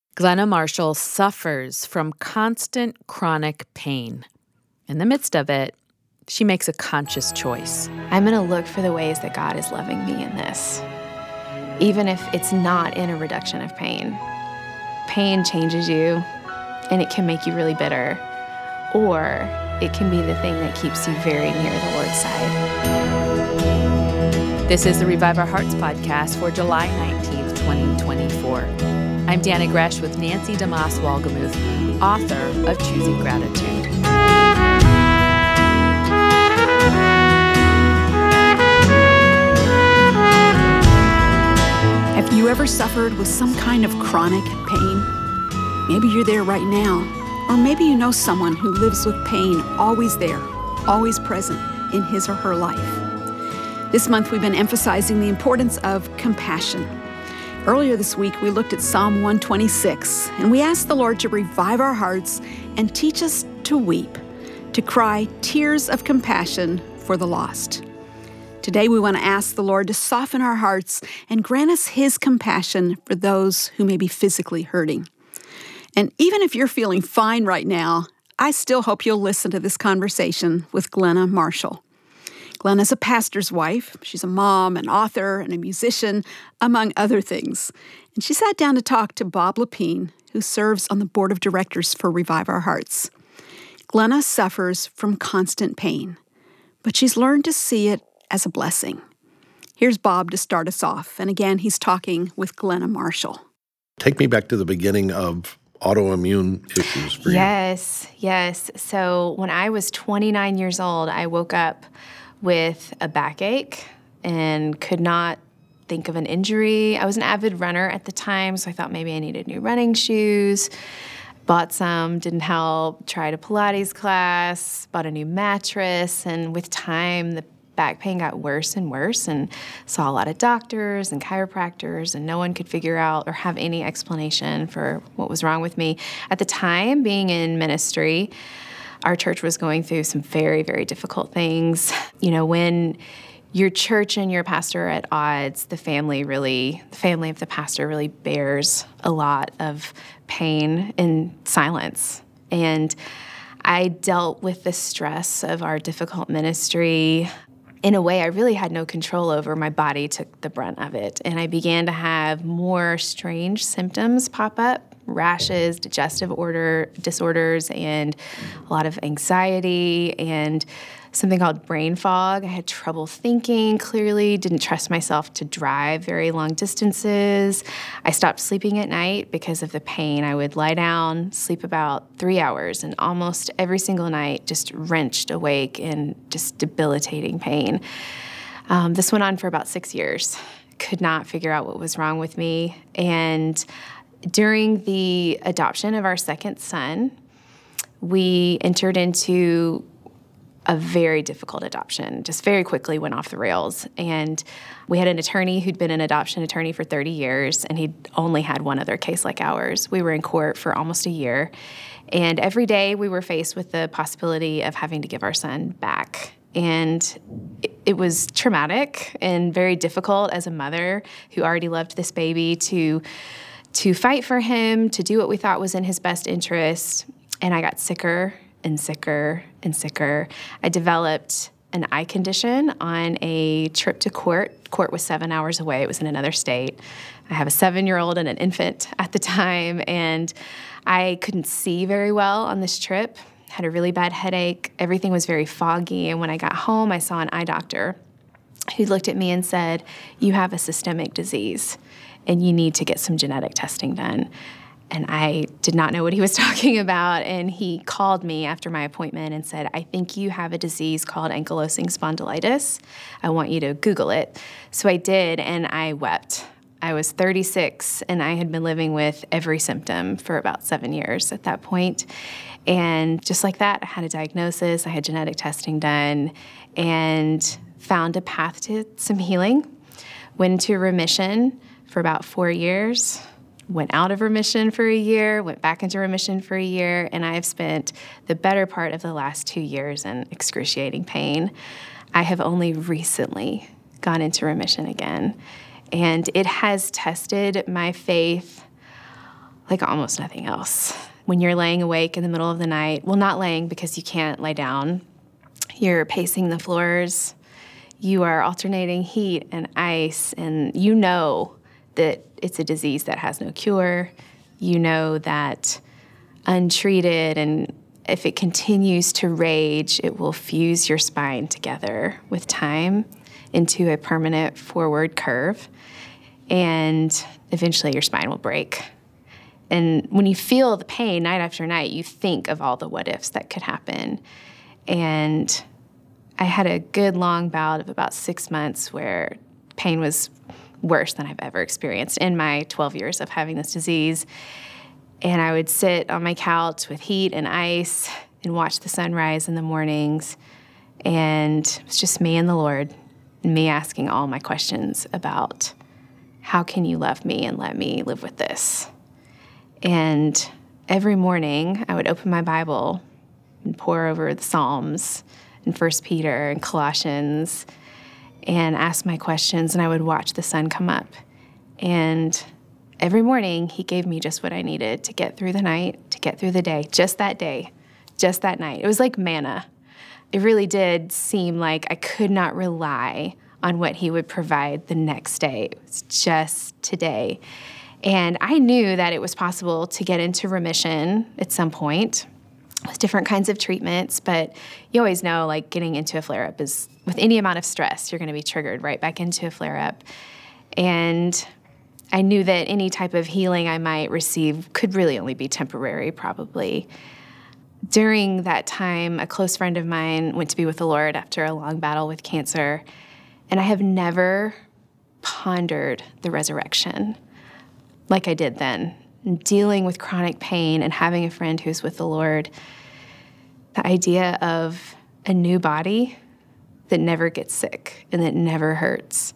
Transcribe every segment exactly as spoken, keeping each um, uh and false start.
Glenna Marshall suffers from constant chronic pain. In the midst of it, she makes a conscious choice. I'm going to look for the ways that God is loving me in this, even if it's not in a reduction of pain. Pain changes you, and it can make you really bitter, or it can be the thing that keeps you very near the Lord's side. This is the Revive Our Hearts podcast for July nineteenth, twenty twenty-four. I'm Dana Gresh with Nancy DeMoss Wolgemuth, author of Choosing Gratitude. Have you ever suffered with some kind of chronic pain? Maybe you're there right now, or maybe you know someone who lives with pain always there, always present in his or her life. This month we've been emphasizing the importance of compassion. Earlier this week we looked at Psalm one twenty-six, and we asked the Lord to revive our hearts and teach us to weep, to cry tears of compassion for the lost. Today we want to ask the Lord to soften our hearts and grant us His compassion for those who may be physically hurting. And even if you're feeling fine right now, I still hope you'll listen to this conversation with Glenna Marshall. Glenna's a pastor's wife. She's a mom, an author, and a musician, among other things. And she sat down to talk to Bob Lepine, who serves on the board of directors for Revive Our Hearts. Glenna suffers from constant pain, but she's learned to see it as a blessing. Here's Bob to start us off. And again, he's talking with Glenna Marshall. Take me back to the beginning of autoimmune issues for you. Yes, yes. So when I was twenty-nine years old, I woke up with a backache and could not think of an injury. I was an avid runner at the time, so I thought maybe I needed new running shoes. Bought some, didn't help. Tried a Pilates class, bought a new mattress, and with time, the back pain got worse and worse, and saw a lot of doctors and chiropractors, and no one could figure out or have any explanation for what was wrong with me. At the time, being in ministry, our church was going through some very, very difficult things. You know, when your church and your pastor are at odds, the family really, the family of the pastor really bears a lot of pain in silence. And I dealt with the stress of our difficult ministry in a way I really had no control over. My body took the brunt of it. And I began to have more strange symptoms pop up. Rashes, digestive order disorders, and a lot of anxiety, and something called brain fog. I had trouble thinking clearly, didn't trust myself to drive very long distances. I stopped sleeping at night because of the pain. I would lie down, sleep about three hours, and almost every single night just wrenched awake in just debilitating pain. Um, this went on for about six years. Could not figure out what was wrong with me. And during the adoption of our second son, we entered into a very difficult adoption, just very quickly went off the rails. And we had an attorney who'd been an adoption attorney for thirty years, and he'd only had one other case like ours. We were in court for almost a year, and every day we were faced with the possibility of having to give our son back. And it, it was traumatic and very difficult as a mother who already loved this baby to to fight for him, to do what we thought was in his best interest. And I got sicker and sicker and sicker. I developed an eye condition on a trip to court. Court was seven hours away. It was in another state. I have a seven-year-old and an infant at the time, and I couldn't see very well on this trip. Had a really bad headache. Everything was very foggy. And when I got home, I saw an eye doctor who looked at me and said, "You have a systemic disease, and you need to get some genetic testing done." And I did not know what he was talking about, and he called me after my appointment and said, "I think you have a disease called ankylosing spondylitis. I want you to Google it." So I did, and I wept. I was thirty-six, and I had been living with every symptom for about seven years at that point. And just like that, I had a diagnosis, I had genetic testing done, and found a path to some healing. Went into remission for about four years, went out of remission for a year, went back into remission for a year, and I have spent the better part of the last two years in excruciating pain. I have only recently gone into remission again, and it has tested my faith like almost nothing else. When you're laying awake in the middle of the night, well, not laying because you can't lie down, you're pacing the floors, you are alternating heat and ice, and you know that it's a disease that has no cure. You know that untreated, and if it continues to rage, it will fuse your spine together with time into a permanent forward curve, and eventually your spine will break. And when you feel the pain night after night, you think of all the what-ifs that could happen. And I had a good long bout of about six months where pain was worse than I've ever experienced in my twelve years of having this disease. And I would sit on my couch with heat and ice and watch the sunrise in the mornings. And it was just me and the Lord, and me asking all my questions about how can you love me and let me live with this? And every morning I would open my Bible and pore over the Psalms and First Peter and Colossians and ask my questions, and I would watch the sun come up. And every morning, he gave me just what I needed to get through the night, to get through the day, just that day, just that night. It was like manna. It really did seem like I could not rely on what he would provide the next day. It was just today. And I knew that it was possible to get into remission at some point with different kinds of treatments, but you always know, like, getting into a flare-up is, with any amount of stress, you're going to be triggered right back into a flare-up. And I knew that any type of healing I might receive could really only be temporary, probably. During that time, a close friend of mine went to be with the Lord after a long battle with cancer, and I have never pondered the resurrection like I did then. And dealing with chronic pain and having a friend who's with the Lord, the idea of a new body that never gets sick and that never hurts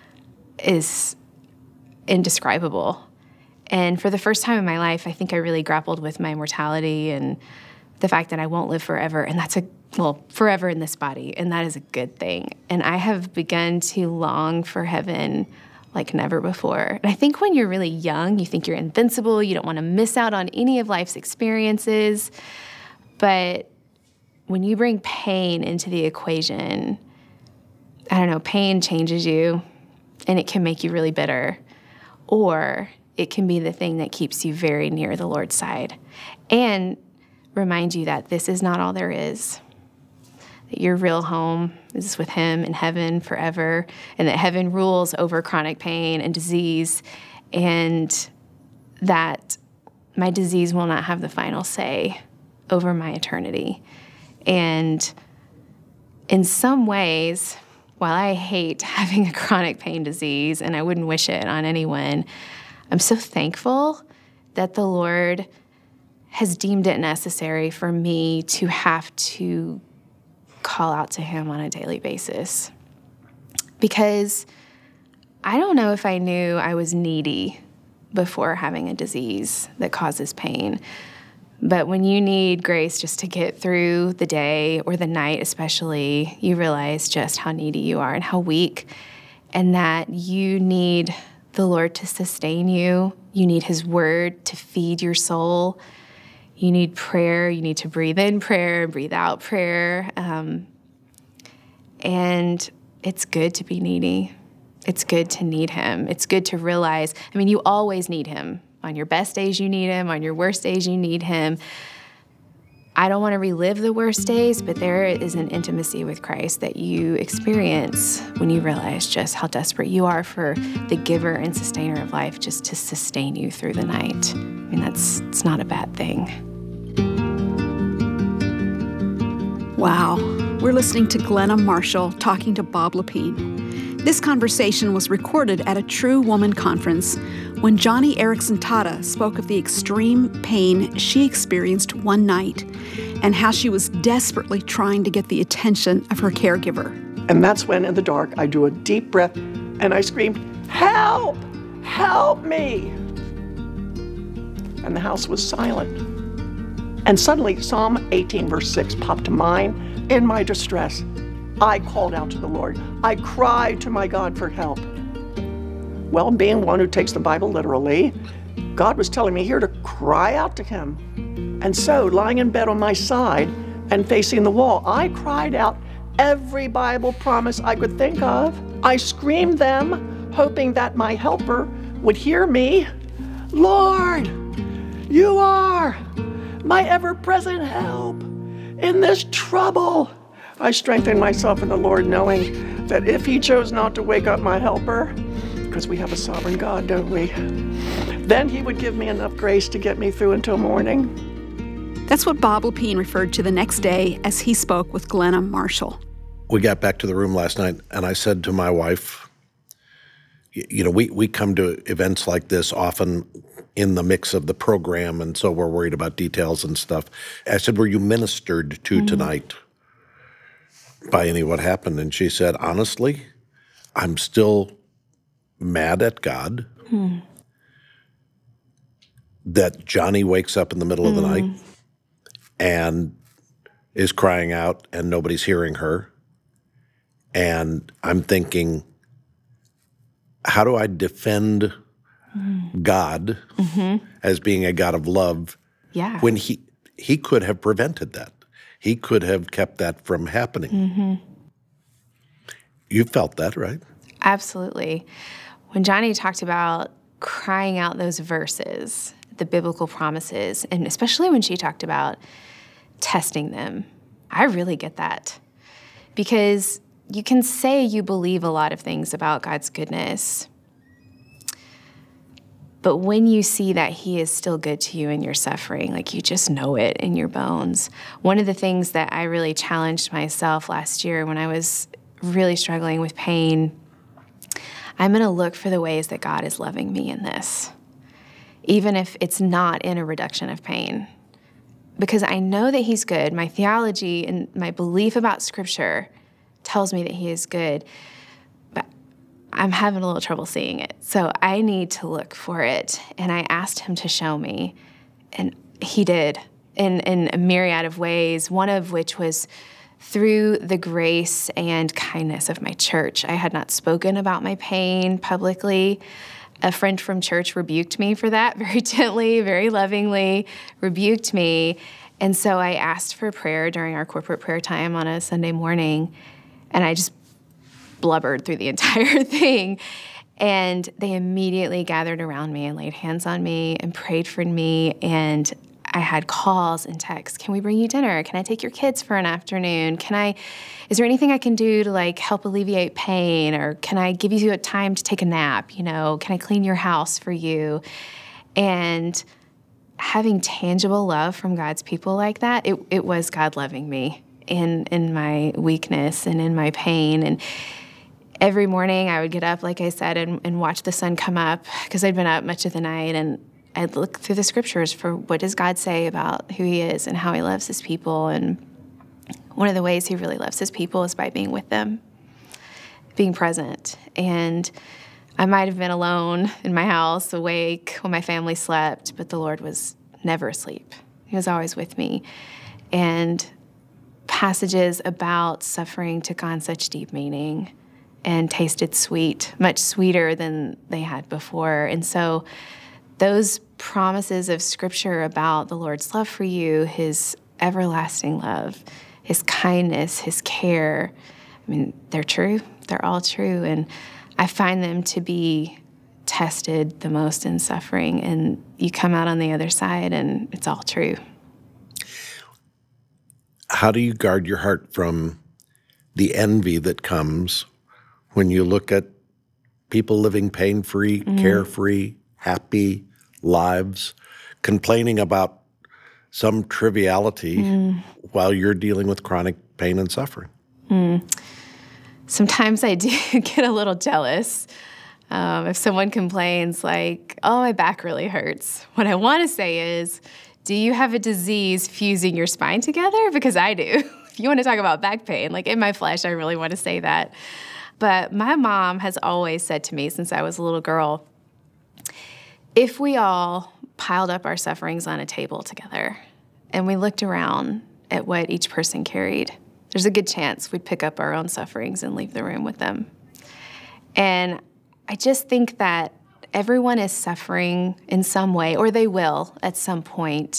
is indescribable. And for the first time in my life, I think I really grappled with my mortality and the fact that I won't live forever. And that's a, well, forever in this body. And that is a good thing. And I have begun to long for heaven like never before. And I think when you're really young, you think you're invincible. You don't want to miss out on any of life's experiences. But when you bring pain into the equation, I don't know, pain changes you, and it can make you really bitter. Or it can be the thing that keeps you very near the Lord's side and remind you that this is not all there is, that your real home is with him in heaven forever, and that heaven rules over chronic pain and disease, and that my disease will not have the final say over my eternity. And in some ways, while I hate having a chronic pain disease, and I wouldn't wish it on anyone, I'm so thankful that the Lord has deemed it necessary for me to have to call out to him on a daily basis. Because I don't know if I knew I was needy before having a disease that causes pain. But when you need grace just to get through the day or the night especially, you realize just how needy you are and how weak, and that you need the Lord to sustain you. You need his word to feed your soul. You need prayer. You need to breathe in prayer, breathe out prayer. Um, and it's good to be needy. It's good to need him. It's good to realize, I mean, you always need him. On your best days, you need him. On your worst days, you need him. I don't want to relive the worst days, but there is an intimacy with Christ that you experience when you realize just how desperate you are for the giver and sustainer of life just to sustain you through the night. I mean, that's it's not a bad thing. Wow. We're listening to Glenna Marshall talking to Bob Lepine. This conversation was recorded at a True Woman conference when Johnny Erickson Tata spoke of the extreme pain she experienced one night and how she was desperately trying to get the attention of her caregiver. And that's when, in the dark, I drew a deep breath and I screamed, "Help! Help me!" And the house was silent. And suddenly, Psalm eighteen, verse six popped to mind. In my distress, I called out to the Lord. I cried to my God for help. Well, being one who takes the Bible literally, God was telling me here to cry out to him. And so, lying in bed on my side and facing the wall, I cried out every Bible promise I could think of. I screamed them, hoping that my helper would hear me. Lord, you are my ever-present help in this trouble. I strengthened myself in the Lord, knowing that if he chose not to wake up my helper, because we have a sovereign God, don't we? Then he would give me enough grace to get me through until morning. That's what Bob Lepine referred to the next day as he spoke with Glenna Marshall. We got back to the room last night, and I said to my wife, you know, we, we come to events like this often in the mix of the program, and so we're worried about details and stuff. I said, were you ministered to mm-hmm. tonight by any of what happened? And she said, honestly, I'm still mad at God hmm. that Johnny wakes up in the middle mm. of the night and is crying out and nobody's hearing her. And I'm thinking, how do I defend mm. God mm-hmm. as being a God of love yeah. when he he could have prevented that? He could have kept that from happening. Mm-hmm. You felt that, right? Absolutely. When Johnny talked about crying out those verses, the biblical promises, and especially when she talked about testing them, I really get that. Because you can say you believe a lot of things about God's goodness, but when you see that he is still good to you in your suffering, like you just know it in your bones. One of the things that I really challenged myself last year when I was really struggling with pain, I'm going to look for the ways that God is loving me in this, even if it's not in a reduction of pain. Because I know that he's good. My theology and my belief about Scripture tells me that he is good, but I'm having a little trouble seeing it. So I need to look for it. And I asked him to show me, and he did in, in a myriad of ways, one of which was through the grace and kindness of my church. I had not spoken about my pain publicly. A friend from church rebuked me for that very gently, very lovingly, rebuked me. And so I asked for prayer during our corporate prayer time on a Sunday morning, and I just blubbered through the entire thing. And they immediately gathered around me and laid hands on me and prayed for me, and I had calls and texts. Can we bring you dinner? Can I take your kids for an afternoon? Can I, is there anything I can do to like help alleviate pain? Or can I give you a time to take a nap? You know, can I clean your house for you? And having tangible love from God's people like that, it, it was God loving me in, in my weakness and in my pain. And every morning I would get up, like I said, and, and watch the sun come up because I'd been up much of the night, and I'd look through the Scriptures for what does God say about who he is and how he loves his people. And one of the ways he really loves his people is by being with them, being present. And I might have been alone in my house, awake when my family slept, but the Lord was never asleep. He was always with me. And passages about suffering took on such deep meaning and tasted sweet, much sweeter than they had before. And so those promises of Scripture about the Lord's love for you, his everlasting love, his kindness, his care, I mean, they're true. They're all true. And I find them to be tested the most in suffering. And you come out on the other side and it's all true. How do you guard your heart from the envy that comes when you look at people living pain-free, mm-hmm. carefree, happy lives, complaining about some triviality mm. while you're dealing with chronic pain and suffering? Mm. Sometimes I do get a little jealous. Um, if someone complains like, oh, my back really hurts, what I want to say is, do you have a disease fusing your spine together? Because I do. If you want to talk about back pain, like in my flesh, I really want to say that. But my mom has always said to me since I was a little girl, if we all piled up our sufferings on a table together and we looked around at what each person carried, there's a good chance we'd pick up our own sufferings and leave the room with them. And I just think that everyone is suffering in some way, or they will at some point.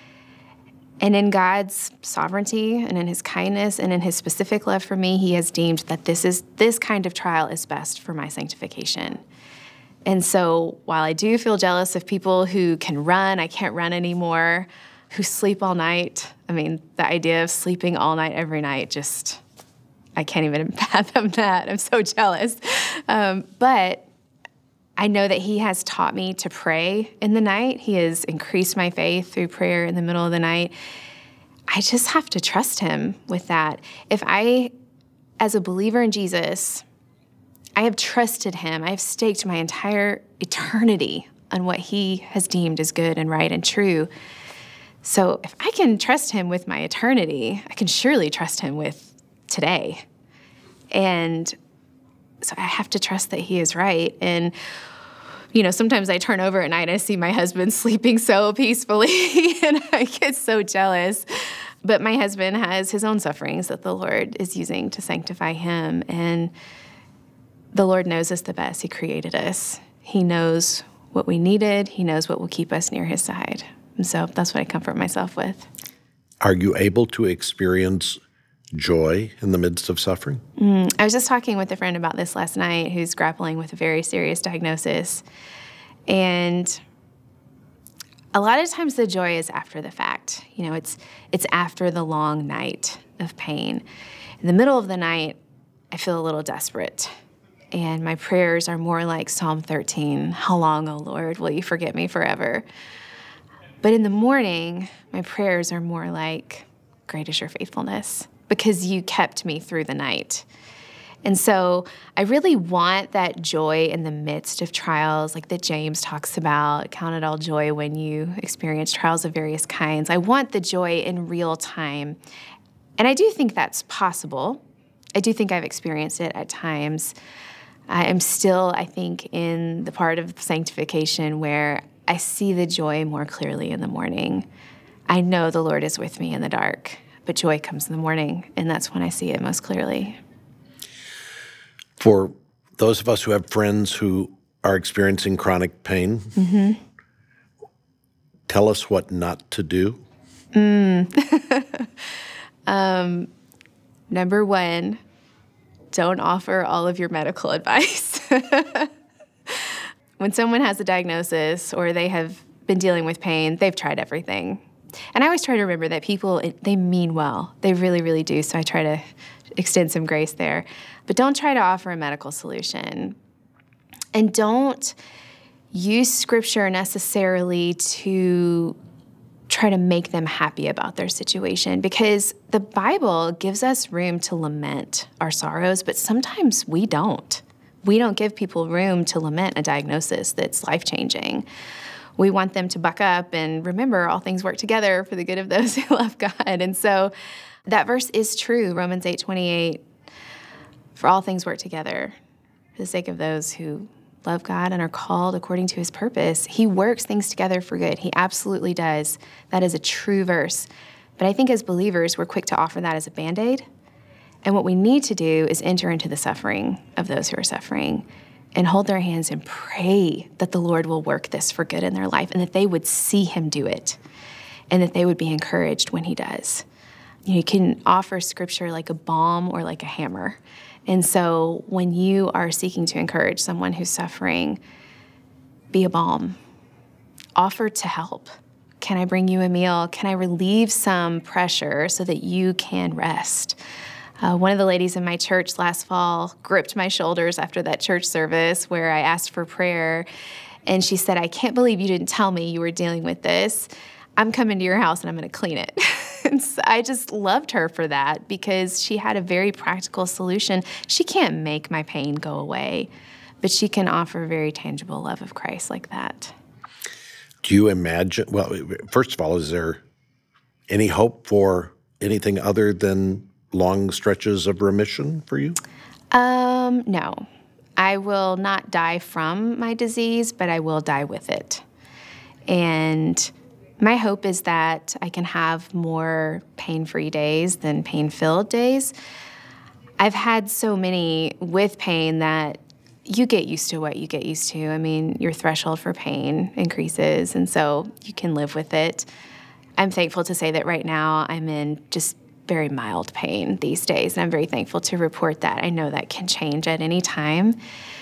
And in God's sovereignty and in his kindness and in his specific love for me, he has deemed that this is this kind of trial is best for my sanctification. And so while I do feel jealous of people who can run, I can't run anymore, who sleep all night. I mean, the idea of sleeping all night every night, just, I can't even fathom that. I'm so jealous. Um, but I know that he has taught me to pray in the night. He has increased my faith through prayer in the middle of the night. I just have to trust him with that. If I, as a believer in Jesus, I have trusted him. I have staked my entire eternity on what he has deemed as good and right and true. So if I can trust him with my eternity, I can surely trust him with today. And so I have to trust that he is right. And, you know, sometimes I turn over at night and I see my husband sleeping so peacefully and I get so jealous. But my husband has his own sufferings that the Lord is using to sanctify him. And the Lord knows us the best. He created us. He knows what we needed. He knows what will keep us near his side. And so that's what I comfort myself with. Are you able to experience joy in the midst of suffering? Mm, I was just talking with a friend about this last night who's grappling with a very serious diagnosis. And a lot of times the joy is after the fact. You know, it's it's after the long night of pain. In the middle of the night, I feel a little desperate. And my prayers are more like Psalm thirteen, how long, O Lord, will you forget me forever? But in the morning, my prayers are more like, great is your faithfulness, because you kept me through the night. And so I really want that joy in the midst of trials, like that James talks about, count it all joy when you experience trials of various kinds. I want the joy in real time. And I do think that's possible. I do think I've experienced it at times. I am still, I think, in the part of sanctification where I see the joy more clearly in the morning. I know the Lord is with me in the dark, but joy comes in the morning, and that's when I see it most clearly. For those of us who have friends who are experiencing chronic pain, mm-hmm. tell us what not to do. Mm. um, number one, don't offer all of your medical advice. When someone has a diagnosis or they have been dealing with pain, they've tried everything. And I always try to remember that people, they mean well. They really, really do. So I try to extend some grace there. But don't try to offer a medical solution. And don't use Scripture necessarily to try to make them happy about their situation, because the Bible gives us room to lament our sorrows, but sometimes we don't. We don't give people room to lament a diagnosis that's life-changing. We want them to buck up and remember all things work together for the good of those who love God. And so that verse is true, Romans eight twenty-eight, for all things work together for the sake of those who love God and are called according to his purpose. He works things together for good. He absolutely does. That is a true verse. But I think as believers, we're quick to offer that as a Band-Aid. And what we need to do is enter into the suffering of those who are suffering and hold their hands and pray that the Lord will work this for good in their life and that they would see him do it and that they would be encouraged when he does. You know, you can offer Scripture like a balm or like a hammer. And so when you are seeking to encourage someone who's suffering, be a balm. Offer to help. Can I bring you a meal? Can I relieve some pressure so that you can rest? Uh, one of the ladies in my church last fall gripped my shoulders after that church service where I asked for prayer. And she said, I can't believe you didn't tell me you were dealing with this. I'm coming to your house and I'm going to clean it. And so I just loved her for that because she had a very practical solution. She can't make my pain go away, but she can offer very tangible love of Christ like that. Do you imagine, well, first of all, is there any hope for anything other than long stretches of remission for you? Um, no. I will not die from my disease, but I will die with it. And my hope is that I can have more pain-free days than pain-filled days. I've had so many with pain that you get used to what you get used to. I mean, your threshold for pain increases, and so you can live with it. I'm thankful to say that right now I'm in just very mild pain these days, and I'm very thankful to report that. I know that can change at any time.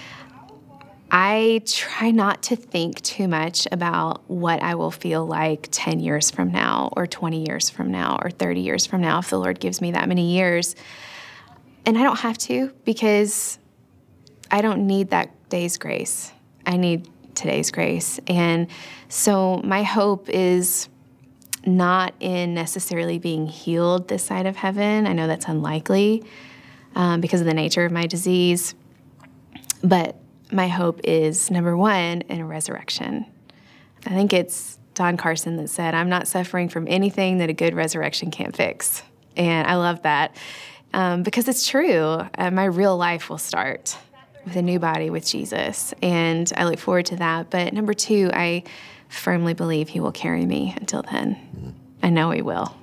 I try not to think too much about what I will feel like ten years from now, or twenty years from now, or thirty years from now, if the Lord gives me that many years. And I don't have to, because I don't need that day's grace. I need today's grace. And so my hope is not in necessarily being healed this side of heaven. I know that's unlikely um, because of the nature of my disease. But my hope is, number one, in a resurrection. I think it's Don Carson that said, "I'm not suffering from anything that a good resurrection can't fix." And I love that um, because it's true. Uh, my real life will start with a new body with Jesus, and I look forward to that. But number two, I firmly believe he will carry me until then. Mm. I know he will.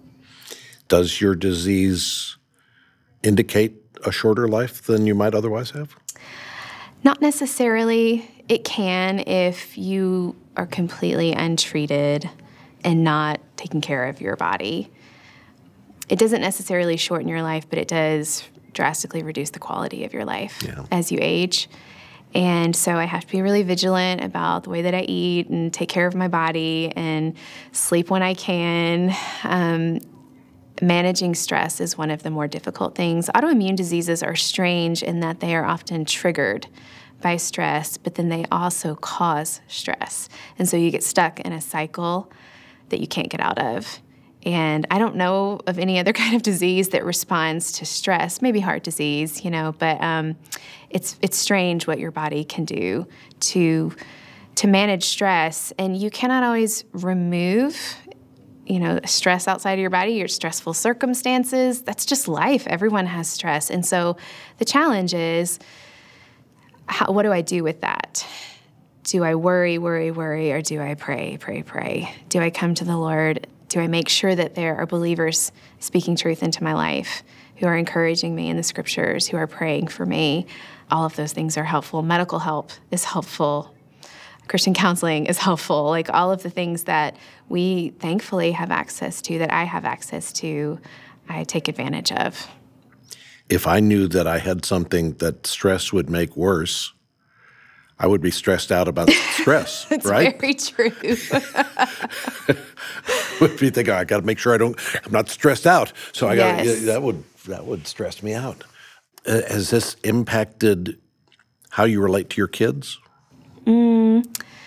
Does your disease indicate a shorter life than you might otherwise have? Not necessarily. It can if you are completely untreated and not taking care of your body. It doesn't necessarily shorten your life, but it does drastically reduce the quality of your life yeah. as you age. And so I have to be really vigilant about the way that I eat and take care of my body and sleep when I can. Um, managing stress is one of the more difficult things. Autoimmune diseases are strange in that they are often triggered by stress, but then they also cause stress. And so you get stuck in a cycle that you can't get out of. And I don't know of any other kind of disease that responds to stress, maybe heart disease, you know, but um, it's it's strange what your body can do to to manage stress. And you cannot always remove, you know, stress outside of your body, your stressful circumstances. That's just life. Everyone has stress. And so the challenge is, how, what do I do with that? Do I worry, worry, worry, or do I pray, pray, pray? Do I come to the Lord? Do I make sure that there are believers speaking truth into my life, who are encouraging me in the scriptures, who are praying for me? All of those things are helpful. Medical help is helpful. Christian counseling is helpful. Like all of the things that we thankfully have access to, that I have access to, I take advantage of. If I knew that I had something that stress would make worse, I would be stressed out about stress, It's right? very true. Would be thinking, I got to make sure I don't, I'm not stressed out. So I got Yes. that would that would stress me out. Uh, has this impacted how you relate to your kids? Mm.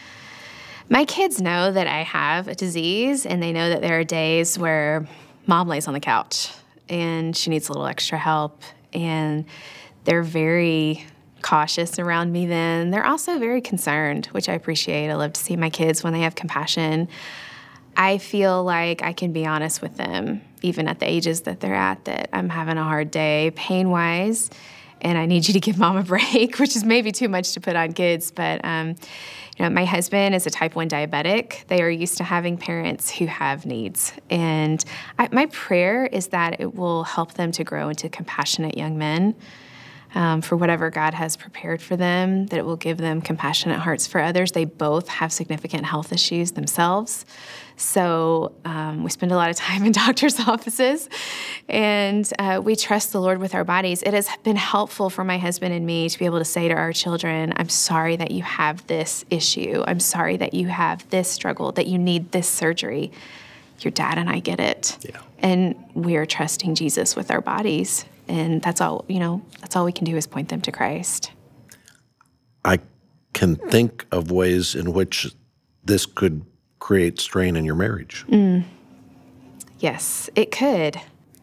My kids know that I have a disease, and they know that there are days where mom lays on the couch and she needs a little extra help, and they're very cautious around me then. They're also very concerned, which I appreciate. I love to see my kids when they have compassion. I feel like I can be honest with them, even at the ages that they're at, that I'm having a hard day pain-wise, and I need you to give mom a break, which is maybe too much to put on kids. But um, you know, my husband is a type one diabetic. They are used to having parents who have needs. And I, my prayer is that it will help them to grow into compassionate young men. Um, for whatever God has prepared for them, that it will give them compassionate hearts for others. They both have significant health issues themselves. So um, we spend a lot of time in doctors' offices, and uh, we trust the Lord with our bodies. It has been helpful for my husband and me to be able to say to our children, I'm sorry that you have this issue. I'm sorry that you have this struggle, that you need this surgery. Your dad and I get it. Yeah. And we are trusting Jesus with our bodies. And that's all, you know, that's all we can do is point them to Christ. I can think of ways in which this could create strain in your marriage. Mm. Yes, it could.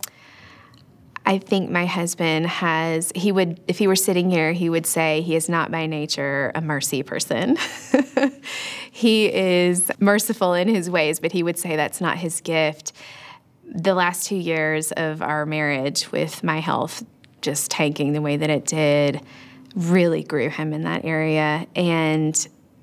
I think my husband has, he would, if he were sitting here, he would say he is not by nature a mercy person. He is merciful in his ways, but he would say that's not his gift. The last two years of our marriage, with my health just tanking the way that it did, really grew him in that area. And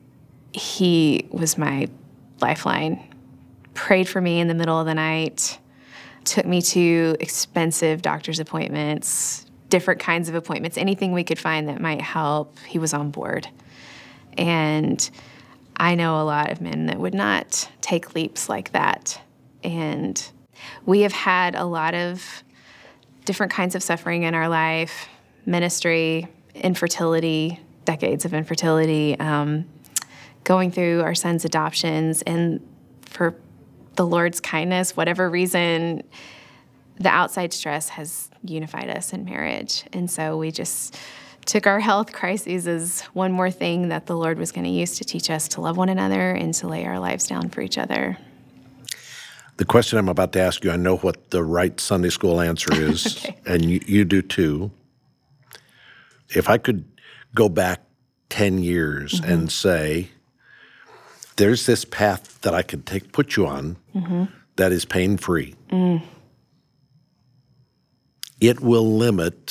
he was my lifeline. Prayed for me in the middle of the night, took me to expensive doctor's appointments, different kinds of appointments, anything we could find that might help, he was on board. And I know a lot of men that would not take leaps like that. And we have had a lot of different kinds of suffering in our life, ministry, infertility, decades of infertility, um, going through our son's adoptions, and for the Lord's kindness, whatever reason, the outside stress has unified us in marriage. And so we just took our health crises as one more thing that the Lord was going to use to teach us to love one another and to lay our lives down for each other. The question I'm about to ask you, I know what the right Sunday school answer is, okay. and you, you do too. If I could go back ten years mm-hmm. and say, there's this path that I can take, put you on mm-hmm. that is pain-free. Mm. It will limit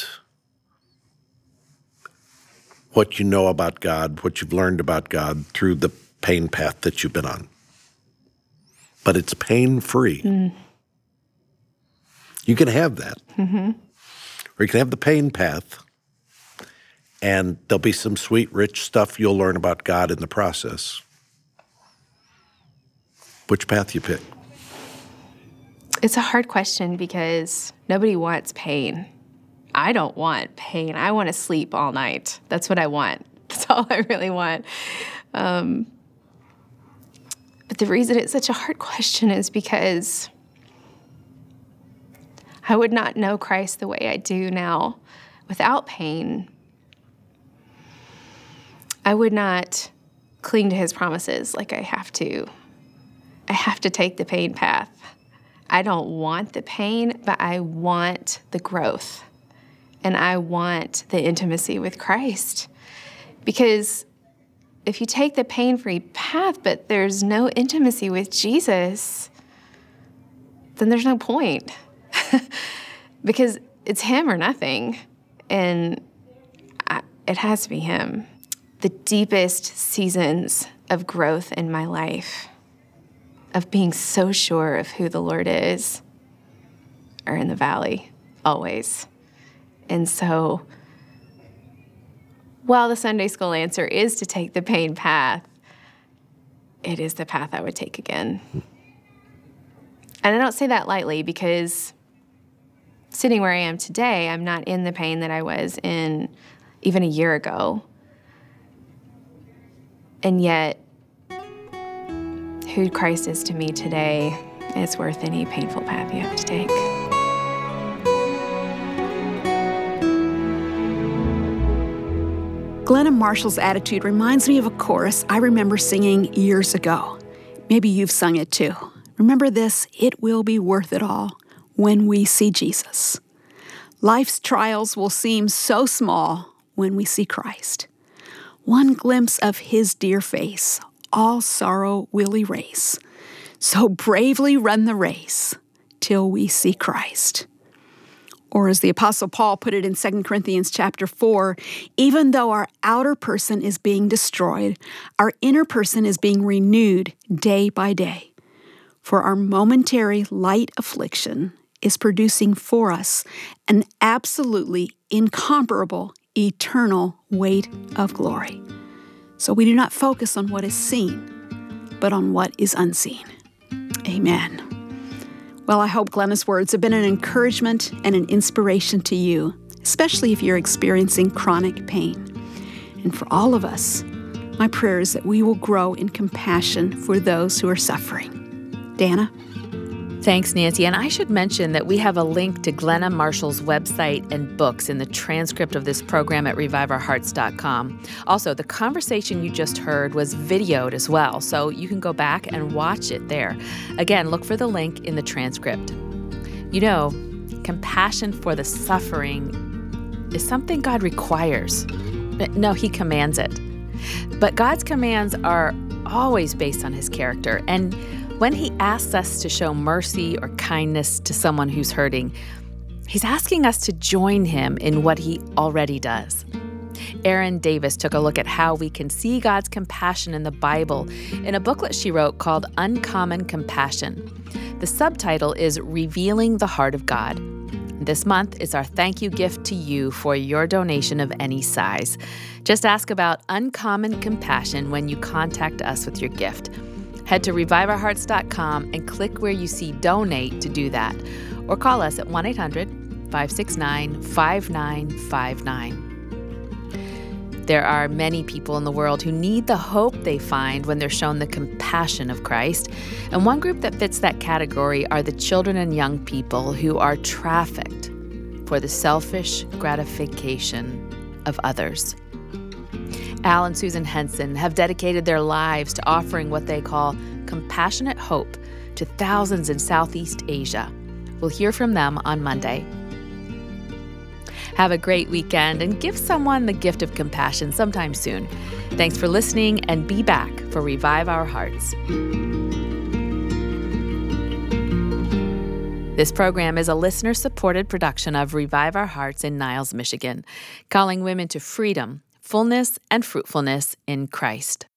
what you know about God, what you've learned about God through the pain path that you've been on. But it's pain-free. Mm. You can have that. Mm-hmm. Or you can have the pain path, and there'll be some sweet, rich stuff you'll learn about God in the process. Which path you pick? It's a hard question because nobody wants pain. I don't want pain. I want to sleep all night. That's what I want. That's all I really want. Um, but the reason it's such a hard question is because I would not know Christ the way I do now without pain. I would not cling to his promises like I have to. I have to take the pain path. I don't want the pain, but I want the growth. And I want the intimacy with Christ. Because if you take the pain-free path, but there's no intimacy with Jesus, then there's no point. Because it's him or nothing. And I, it has to be him. The deepest seasons of growth in my life, of being so sure of who the Lord is, are in the valley, always. And so, while the Sunday school answer is to take the pain path, it is the path I would take again. And I don't say that lightly because sitting where I am today, I'm not in the pain that I was in even a year ago. And yet, who Christ is to me today is worth any painful path you have to take. Glenna Marshall's attitude reminds me of a chorus I remember singing years ago. Maybe you've sung it too. Remember this, it will be worth it all when we see Jesus. Life's trials will seem so small when we see Christ. One glimpse of his dear face, all sorrow will erase. So bravely run the race till we see Christ. Or as the Apostle Paul put it in Second Corinthians chapter four, even though our outer person is being destroyed, our inner person is being renewed day by day. For our momentary light affliction is producing for us an absolutely incomparable, eternal weight of glory. So we do not focus on what is seen, but on what is unseen. Amen. Well, I hope Glenna's words have been an encouragement and an inspiration to you, especially if you're experiencing chronic pain. And for all of us, my prayer is that we will grow in compassion for those who are suffering. Dana? Thanks, Nancy. And I should mention that we have a link to Glenna Marshall's website and books in the transcript of this program at revive our hearts dot com. Also, the conversation you just heard was videoed as well, so you can go back and watch it there. Again, look for the link in the transcript. You know, compassion for the suffering is something God requires. No, he commands it. But God's commands are always based on his character, and when he asks us to show mercy or kindness to someone who's hurting, he's asking us to join him in what he already does. Erin Davis took a look at how we can see God's compassion in the Bible in a booklet she wrote called Uncommon Compassion. The subtitle is Revealing the Heart of God. This month is our thank you gift to you for your donation of any size. Just ask about uncommon compassion when you contact us with your gift. Head to revive our hearts dot com and click where you see donate to do that. Or call us at one eight hundred, five six nine, five nine five nine. There are many people in the world who need the hope they find when they're shown the compassion of Christ. And one group that fits that category are the children and young people who are trafficked for the selfish gratification of others. Al and Susan Henson have dedicated their lives to offering what they call compassionate hope to thousands in Southeast Asia. We'll hear from them on Monday. Have a great weekend and give someone the gift of compassion sometime soon. Thanks for listening, and be back for Revive Our Hearts. This program is a listener-supported production of Revive Our Hearts in Niles, Michigan, calling women to freedom, fullness, and fruitfulness in Christ.